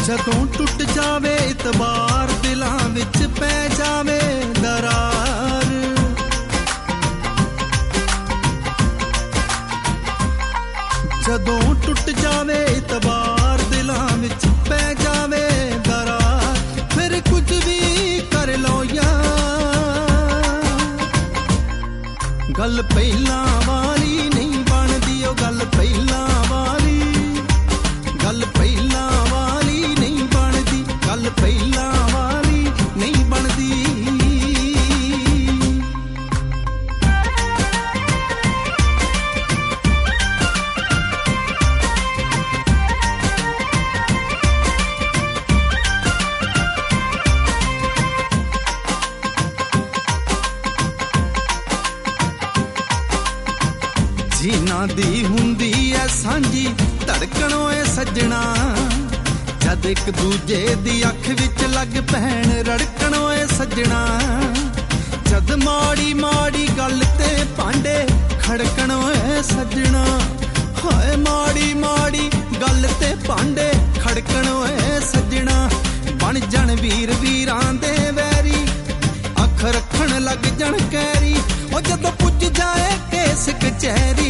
ਜਦੋਂ ਟੁੱਟ ਜਾਵੇ ਇਤਬਾਰ, ਦਿਲਾਂ ਵਿੱਚ ਪੈ ਜਾਵੇ ਦਰਾਰ। ਜਦੋਂ ਟੁੱਟ ਜਾਵੇ ਇਤਬਾਰ, ਦਿਲਾਂ ਵਿੱਚ ਪੈ ਜਾਵੇ ਦਰਾਰ, ਫਿਰ ਕੁਝ ਵੀ ਕਰ ਲਓ ਯਾਰ। ਗੱਲ ਪਹਿਲਾਂ ਵਾਲੀ ਨਹੀਂ ਬਣਦੀ, ਉਹ ਗੱਲ ਪਹਿਲਾਂ ਵਾਲੀ, ਗੱਲ ਪਹਿਲਾਂ ਵਾਲੀ ਨਹੀਂ ਬਣਦੀ, ਗੱਲ ਪਹਿਲਾਂ ਵਾਲੀ ਨਹੀਂ ਬਣਦੀ। ਜਿਨ੍ਹਾਂ ਦੀ ਹੁੰਦੀ ਐ ਸਾਂਝੀ ਧੜਕਣੋਂ ਏ ਸੱਜਣਾ, ਜਦ ਇੱਕ ਦੂਜੇ ਦੀ ਅੱਖ ਵਿੱਚ ਲੱਗ ਪੈਣ ਰੜਕਣੋਂ ਏ ਸੱਜਣਾ। ਜਦ ਮਾੜੀ ਮਾੜੀ ਗੱਲ ਤੇ ਭਾਂਡੇ ਖੜਕਣੋਂ ਏ ਸੱਜਣਾ, ਹਾਏ ਮਾੜੀ ਮਾੜੀ ਗੱਲ ਤੇ ਭਾਂਡੇ ਖੜਕਣੋਂ ਏ ਸੱਜਣਾ। ਬਣ ਜਾਣ ਵੀਰ ਵੀਰਾਂ ਦੇ ਵੈਰੀ, ਅੱਖ ਰੱਖਣ ਲੱਗ ਜਾਣ ਕੈਰੀ, ਉਹ ਜਦੋਂ ਪੁੱਜ ਜਾਏ ਕੇਸ ਕਚਹਿਰੀ।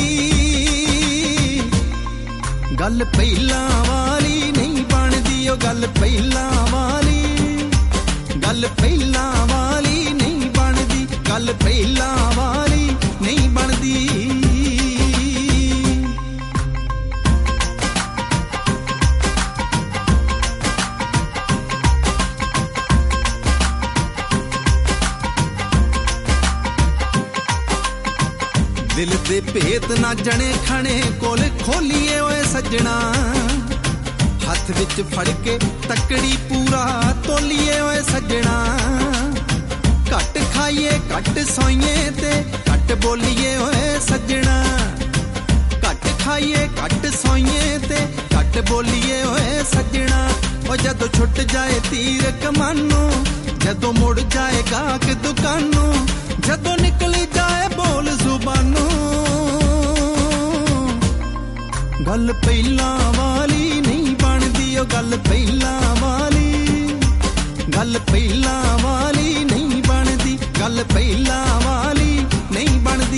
ਗੱਲ ਪਹਿਲਾਂ ਵਾਲੀ ਨਹੀਂ ਬਣਦੀ, ਉਹ ਗੱਲ ਪਹਿਲਾਂ ਵਾਲੀ, ਗੱਲ ਪਹਿਲਾਂ ਵਾਲੀ ਨਹੀਂ ਬਣਦੀ, ਗੱਲ ਪਹਿਲਾਂ ਵਾਲੀ ਨਹੀਂ ਬਣਦੀ। ਦਿਲ ਦੇ ਭੇਤ ਨਾ ਜਣੇ ਖਣੇ ਕੋਲ ਖੋਲੀਏ ਓਏ ਸੱਜਣਾ, ਹੱਥ ਵਿੱਚ ਫੜ ਕੇ ਤੱਕੜੀ ਪੂਰਾ ਤੋਲੀਏ ਓਏ ਸੱਜਣਾ। ਘੱਟ ਖਾਈਏ ਘੱਟ ਸੋਈਏ ਤੇ ਘੱਟ ਬੋਲੀਏ ਓਏ ਸੱਜਣਾ, ਘੱਟ ਖਾਈਏ ਘੱਟ ਸੋਈਏ ਤੇ ਘੱਟ ਬੋਲੀਏ ਓਏ ਸੱਜਣਾ। ਉਹ ਜਦੋਂ ਛੁੱਟ ਜਾਏ ਤੀਰ ਕਮਾਨੋਂ, ਜਦੋਂ ਮੁੜ ਜਾਏ ਗਾਹਕ ਦੁਕਾਨੋਂ, ਜਦੋਂ ਨਿਕਲ ਜਾਏ ਬੋਲ ਜ਼ੁਬਾਨੋਂ। ਗੱਲ ਪਹਿਲਾਂ ਵਾਲੀ ਨਹੀਂ ਬਣਦੀ, ਉਹ ਗੱਲ ਪਹਿਲਾਂ ਵਾਲੀ, ਗੱਲ ਪਹਿਲਾਂ ਵਾਲੀ ਨਹੀਂ ਬਣਦੀ, ਗੱਲ ਪਹਿਲਾਂ ਵਾਲੀ ਨਹੀਂ ਬਣਦੀ।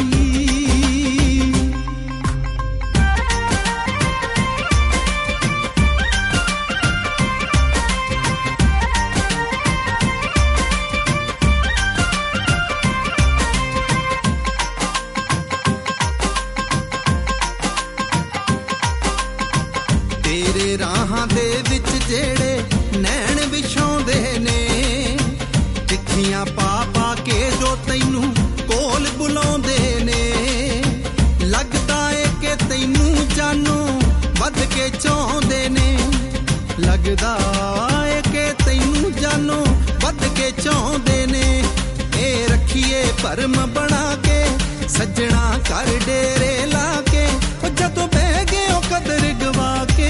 ਤੇਰੇ ਰਾਹਾਂ ਦੇ ਵਿੱਚ ਜਿਹੜੇ ਨੈਣ ਵਿਛਾਉਂਦੇ ਨੇ, ਚਿੱਠੀਆਂ ਪਾ ਪਾ ਕੇ ਜੋ ਤੈਨੂੰ ਕੋਲ ਬੁਲਾਉਂਦੇ ਨੇ। ਲੱਗਦਾ ਏ ਕਿ ਤੈਨੂੰ ਜਾਨੋਂ ਵੱਧ ਕੇ ਚਾਹੁੰਦੇ ਨੇ, ਲੱਗਦਾ ਏ ਕਿ ਤੈਨੂੰ ਜਾਨੋਂ ਵੱਧ ਕੇ ਚਾਹੁੰਦੇ ਨੇ। ਇਹ ਰੱਖੀਏ ਭਰਮ ਬਣਾ ਕੇ ਸੱਜਣਾ ਘਰ ਡੇਰੇ ਲਾ ਕੇ, ਉਹ ਜਦੋਂ ਬਹਿ ਗਏ ਉਹ ਕਦਰ ਗਵਾ ਕੇ।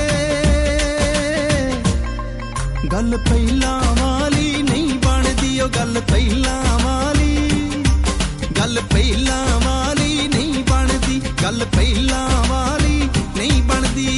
ਗੱਲ ਪਹਿਲਾਂ ਵਾਲੀ ਨਹੀਂ ਬਣਦੀ, ਉਹ ਗੱਲ ਪਹਿਲਾਂ ਵਾਲੀ, ਗੱਲ ਪਹਿਲਾਂ ਵਾਲੀ ਨਹੀਂ ਬਣਦੀ, ਗੱਲ ਪਹਿਲਾਂ ਵਾਲੀ ਨਹੀਂ ਬਣਦੀ।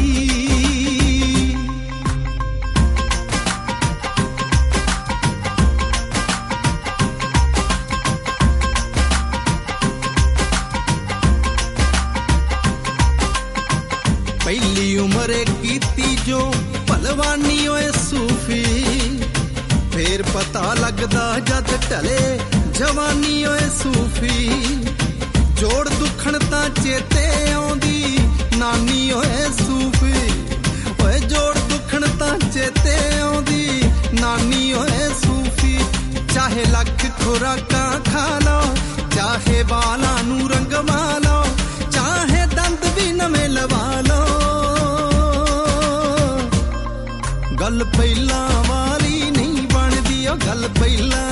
ਪਹਿਲੀ ਉਮਰੇ ਕੀਤੀ ਜੋ ਭਲਵਾਨੀ ਓਏ ਸੂਫੀ, ਫੇਰ ਪਤਾ ਲੱਗਦਾ ਜਦ ਢਲੇ ਜਵਾਨੀ ਓਏ ਸੂਫੀ। ਜੋੜ ਦੁੱਖਣ ਤਾਂ ਚੇਤੇ ਆਉਂਦੀ ਨਾਨੀ ਓਏ ਸੂਫੀ, ਓਏ ਜੋੜ ਦੁੱਖਣ ਤਾਂ ਚੇਤੇ ਆਉਂਦੀ ਨਾਨੀ ਓਏ ਸੂਫੀ। ਚਾਹੇ ਲੱਖ ਖੁਰਾਕਾਂ ਖਾ ਲਓ, ਚਾਹੇ ਵਾਲਾਂ ਨੂੰ ਰੰਗਵਾ ਲਓ, ਚਾਹੇ ਦੰਦ ਵੀ ਨਵੇਂ ਲਵਾ ਲਓ। ਗੱਲ ਪਹਿਲਾਂ ਵਾਲੀ ਨਹੀਂ ਬਣਦੀ, ਉਹ ਗੱਲ ਪਹਿਲਾਂ